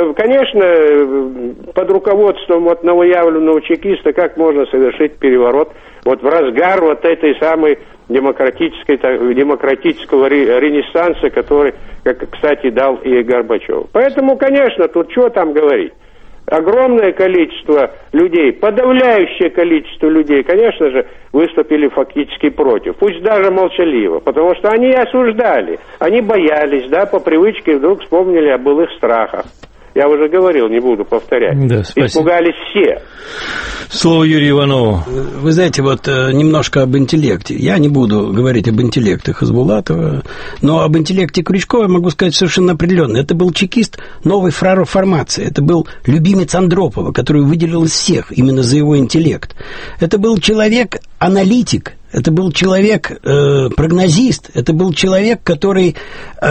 конечно, под руководством новоявленного чекиста как можно совершить переворот в разгар этой самой демократического ренессанса, который, кстати, дал и Горбачев. Поэтому, конечно, тут что там говорить. Огромное количество людей, подавляющее количество людей, конечно же, выступили фактически против. Пусть даже молчаливо, потому что они осуждали, они боялись, по привычке вдруг вспомнили о былых страхах. Я уже говорил, не буду повторять. Да, испугались все. Слово Юрию Иванову. Вы знаете, немножко об интеллекте. Я не буду говорить об интеллекте Хасбулатова, но об интеллекте Крючкова я могу сказать совершенно определенно. Это был чекист новой формации. Это был любимец Андропова, который выделил из всех именно за его интеллект. Это был человек-аналитик. Это был человек-прогнозист, это был человек, который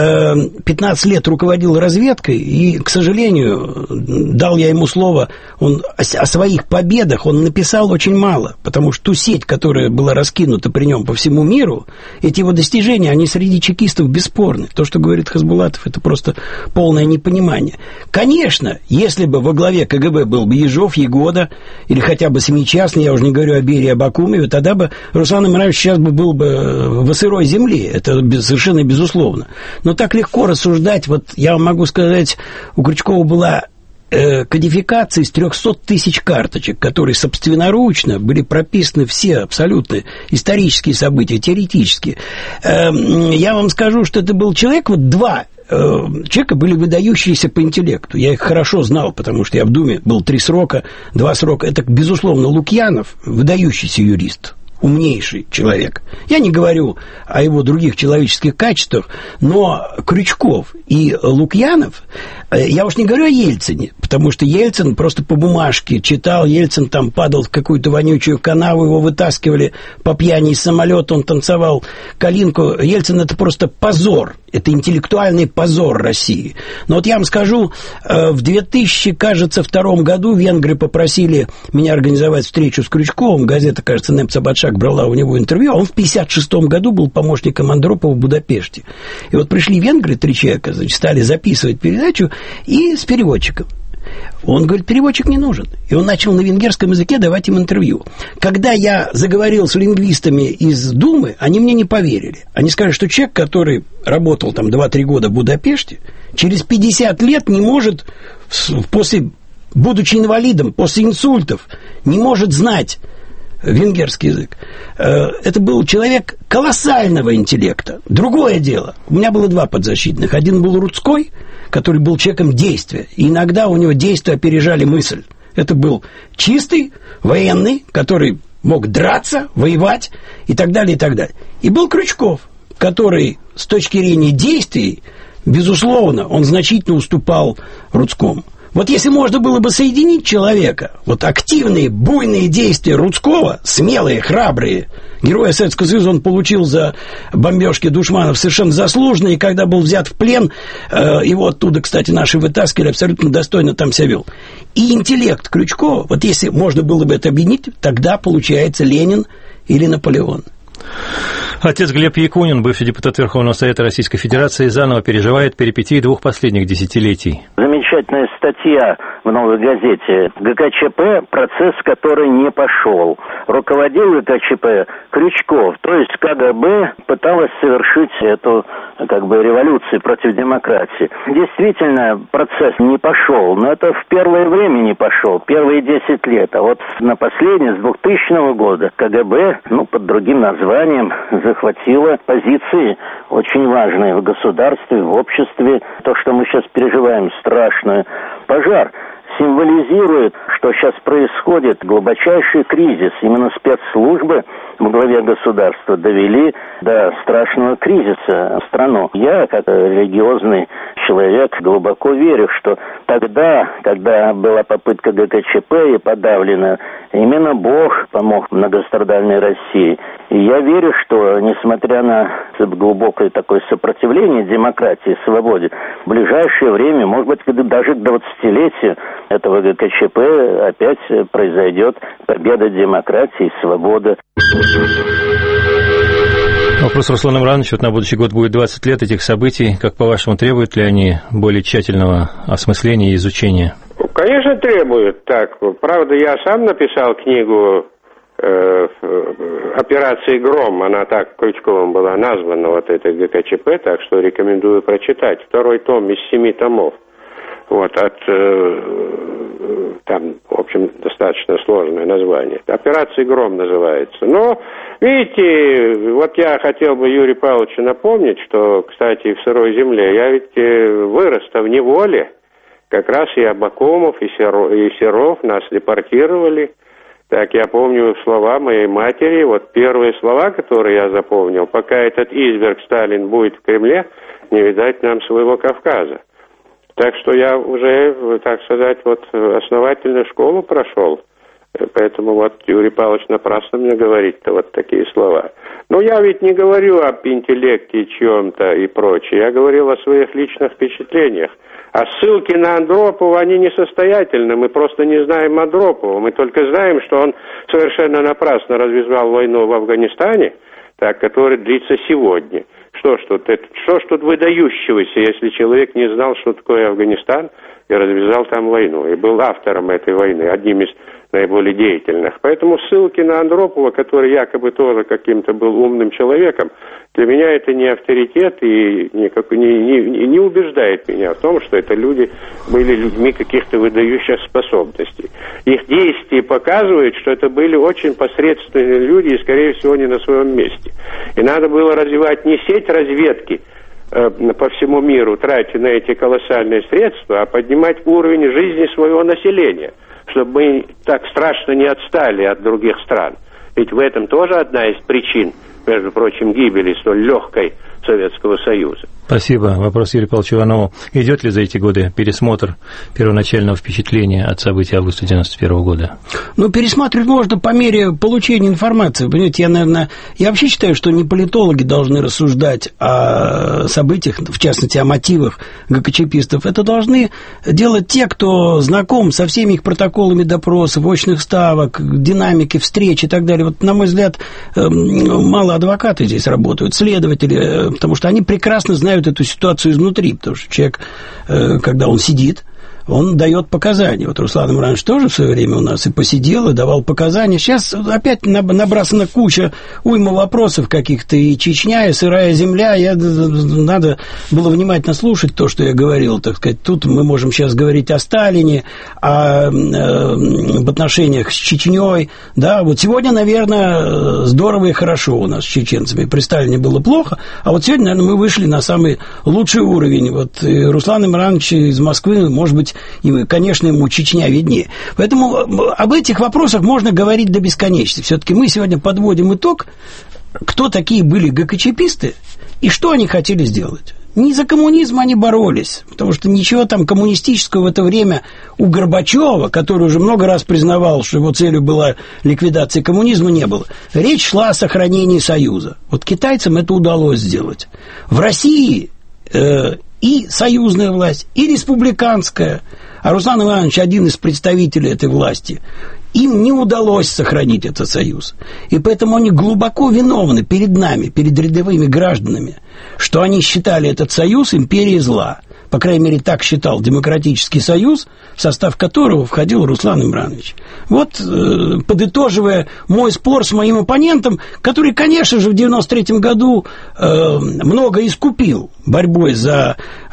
15 лет руководил разведкой, и, к сожалению, дал я ему слово, он о своих победах он написал очень мало, потому что ту сеть, которая была раскинута при нем по всему миру, эти его достижения, они среди чекистов бесспорны. То, что говорит Хасбулатов, это просто полное непонимание. Конечно, если бы во главе КГБ был бы Ежов, Егода, или хотя бы Семичастный, я уже не говорю о Берии, об Акумове, тогда бы Руслан Имарович сейчас был бы в сырой земле, это совершенно безусловно. Но так легко рассуждать, я вам могу сказать, у Крючкова была кодификация из 300 тысяч карточек, которые собственноручно были прописаны все абсолютно исторические события, теоретические. Я вам скажу, что это был человек, два человека были выдающиеся по интеллекту. Я их хорошо знал, потому что я в Думе был 3 срока, 2 срока. Это, безусловно, Лукьянов, выдающийся юрист, умнейший человек. Я не говорю о его других человеческих качествах, но Крючков и Лукьянов, я уж не говорю о Ельцине, потому что Ельцин просто по бумажке читал, Ельцин там падал в какую-то вонючую канаву, его вытаскивали по пьяни из самолета, он танцевал калинку. Ельцин — это просто позор, это интеллектуальный позор России. Но я вам скажу, в 2002 году венгры попросили меня организовать встречу с Крючковым, газета, кажется, Немцабадшак брала у него интервью, а он в 1956 году был помощником Андропова в Будапеште. И пришли венгры, 3 человека, стали записывать передачу, и с переводчиком. Он говорит, переводчик не нужен. И он начал на венгерском языке давать им интервью. Когда я заговорил с лингвистами из Думы, они мне не поверили. Они сказали, что человек, который работал там 2-3 года в Будапеште, через 50 лет не может, будучи инвалидом, после инсультов, не может знать венгерский язык. Это был человек колоссального интеллекта. Другое дело. У меня было 2 подзащитных. Один был Рудской, который был человеком действия. И иногда у него действия опережали мысль. Это был чистый военный, который мог драться, воевать и так далее, и так далее. И был Крючков, который с точки зрения действий, безусловно, он значительно уступал Рудскому. Вот если можно было бы соединить человека, вот активные, буйные действия Рудского, смелые, храбрые, Героя Советского Союза он получил за бомбежки душманов совершенно заслуженно, и когда был взят в плен, его оттуда, кстати, наши вытаскивали, абсолютно достойно там себя вел. И интеллект Крючкова, вот если можно было бы это объединить, тогда получается Ленин или Наполеон. Отец Глеб Якунин, бывший депутат Верховного Совета Российской Федерации, заново переживает перипетии 2 последних десятилетий. Замечательная статья в «Новой газете». ГКЧП – процесс, который не пошел. Руководил ГКЧП Крючков, то есть КГБ пыталась совершить эту революцию против демократии. Действительно, процесс не пошел, но это в первое время не пошел, первые 10 лет. А вот на последнее, с 2000 года, КГБ, под другим названием, захватила позиции очень важные в государстве, в обществе. То, что мы сейчас переживаем, страшный пожар, символизирует, что сейчас происходит глубочайший кризис. Именно спецслужбы во главе государства довели до страшного кризиса страну. Я, как религиозный человек, глубоко верю, что тогда, когда была попытка ГКЧП и подавлена, именно Бог помог многострадальной России. И я верю, что, несмотря на глубокое такое сопротивление демократии и свободе, в ближайшее время, может быть, даже к 20-летию этого ГКЧП опять произойдет победа демократии и свободы. Вопрос Руслана Имрановича. Вот на будущий год будет 20 лет этих событий. Как, по-вашему, требуют ли они более тщательного осмысления и изучения? Конечно, требуют. Так, правда, я сам написал книгу «Операции Гром». Она так Крючковым была названа, вот этой ГКЧП, так что рекомендую прочитать. 2 том из 7 томов. Там, в общем, достаточно сложное название. «Операция Гром» называется. Но, видите, вот я хотел бы Юрию Павловичу напомнить, что, кстати, в «Сырой земле» я ведь вырос-то в неволе. Как раз и Абакумов, и Серов нас депортировали. Так, я помню слова моей матери. Вот первые слова, которые я запомнил: пока этот изверг Сталин будет в Кремле, не видать нам своего Кавказа. Так что я уже, так сказать, основательную школу прошел. Поэтому Юрий Павлович напрасно мне говорит-то вот такие слова. Но я ведь не говорю об интеллекте чем-то и прочее. Я говорил о своих личных впечатлениях. А ссылки на Андропова, они несостоятельны. Мы просто не знаем Андропова. Мы только знаем, что он совершенно напрасно развязал войну в Афганистане, которая длится сегодня. Что ж тут выдающегося, если человек не знал, что такое Афганистан, и развязал там войну, и был автором этой войны, одним из наиболее деятельных. Поэтому ссылки на Андропова, который якобы тоже каким-то был умным человеком, для меня это не авторитет и не убеждает меня в том, что это люди были людьми каких-то выдающих способностей. Их действия показывают, что это были очень посредственные люди и, скорее всего, не на своем месте. И надо было развивать не сеть разведки по всему миру, тратя на эти колоссальные средства, а поднимать уровень жизни своего населения, чтобы мы так страшно не отстали от других стран. Ведь в этом тоже одна из причин, между прочим, гибели столь легкой Советского Союза. Спасибо. Вопрос Юрию Павловичу Иванову. Идет ли за эти годы пересмотр первоначального впечатления от событий августа 1991 года? Пересматривать можно по мере получения информации. Понимаете, я вообще считаю, что не политологи должны рассуждать о событиях, в частности, о мотивах ГКЧПистов. Это должны делать те, кто знаком со всеми их протоколами допросов, очных ставок, динамики встреч и так далее. На мой взгляд, мало адвокаты здесь работают, следователи, потому что они прекрасно знают эту ситуацию изнутри, потому что человек, когда он сидит, он дает показания. Вот Руслан Имранович тоже в свое время у нас и посидел, и давал показания. Сейчас опять набросана уйма вопросов каких-то, и Чечня, и сырая земля. Надо было внимательно слушать то, что я говорил, так сказать. Тут мы можем сейчас говорить о Сталине, об отношениях с Чечней. Да, вот сегодня, наверное, здорово и хорошо у нас с чеченцами. При Сталине было плохо, а вот сегодня, наверное, мы вышли на самый лучший уровень. Вот Руслан Имранович из Москвы, может быть, конечно, ему Чечня виднее. Поэтому об этих вопросах можно говорить до бесконечности. Все-таки мы сегодня подводим итог, кто такие были ГКЧПисты и что они хотели сделать. Не за коммунизм они боролись, потому что ничего там коммунистического в это время у Горбачева, который уже много раз признавал, что его целью была ликвидация коммунизма, не было. Речь шла о сохранении Союза. Вот китайцам это удалось сделать. В России и союзная власть, и республиканская, а Руслан Иванович один из представителей этой власти, им не удалось сохранить этот союз. И поэтому они глубоко виновны перед нами, перед рядовыми гражданами, что они считали этот союз империей зла. По крайней мере, так считал Демократический союз, в состав которого входил Руслан Имранович. Вот, подытоживая мой спор с моим оппонентом, который, конечно же, в 1993 году много искупил борьбой за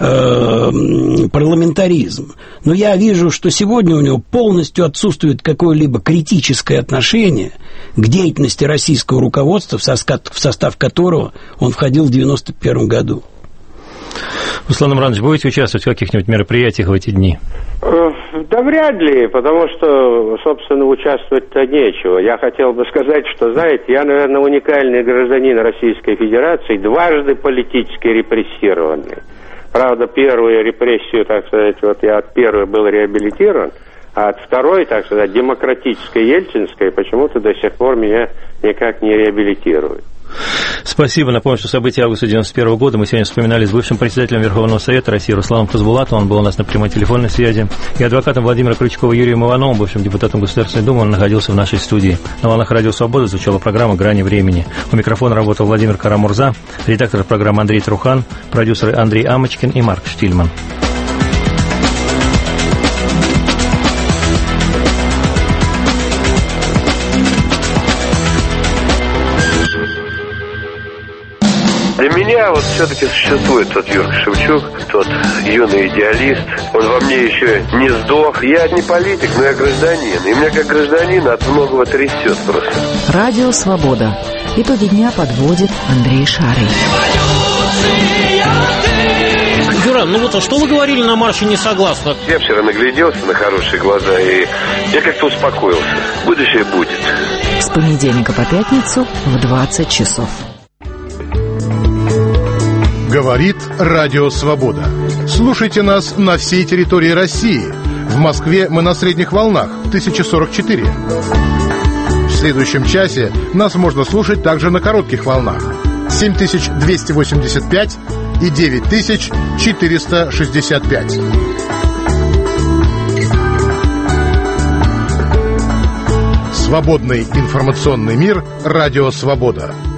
парламентаризм. Но я вижу, что сегодня у него полностью отсутствует какое-либо критическое отношение к деятельности российского руководства, в состав которого он входил в 1991 году. Руслан Имранович, будете участвовать в каких-нибудь мероприятиях в эти дни? Да вряд ли, потому что, собственно, участвовать-то нечего. Я хотел бы сказать, что, знаете, я, наверное, уникальный гражданин Российской Федерации, дважды политически репрессированный. Правда, первую репрессию, так сказать, вот я от первой был реабилитирован, а от второй, так сказать, демократической, ельцинской, почему-то до сих пор меня никак не реабилитируют. Спасибо. Напомню, что события августа 1991 года мы сегодня вспоминали с бывшим председателем Верховного Совета России Русланом Хасбулатовым. Он был у нас на прямой телефонной связи. И адвокатом Владимира Крючкова Юрием Ивановым, бывшим депутатом Государственной Думы, он находился в нашей студии. На волнах Радио Свобода звучала программа «Грани времени». У микрофона работал Владимир Карамурза, редактор программы Андрей Трухан, продюсеры Андрей Амочкин и Марк Штильман. Для меня вот все-таки существует тот Юрка Шевчук, тот юный идеалист. Он во мне еще не сдох. Я не политик, но я гражданин. И меня как гражданина от многого трясет просто. Радио «Свобода». Итоги дня подводит Андрей Шарый. Юра, ну вот, а что вы говорили на марше несогласных? Я вчера нагляделся на хорошие глаза, и я как-то успокоился. Будущее будет. С понедельника по пятницу в 20 часов. Говорит Радио Свобода. Слушайте нас на всей территории России. В Москве мы на средних волнах 1044. В следующем часе нас можно слушать также на коротких волнах 7285 и 9465. Свободный информационный мир. Радио Свобода.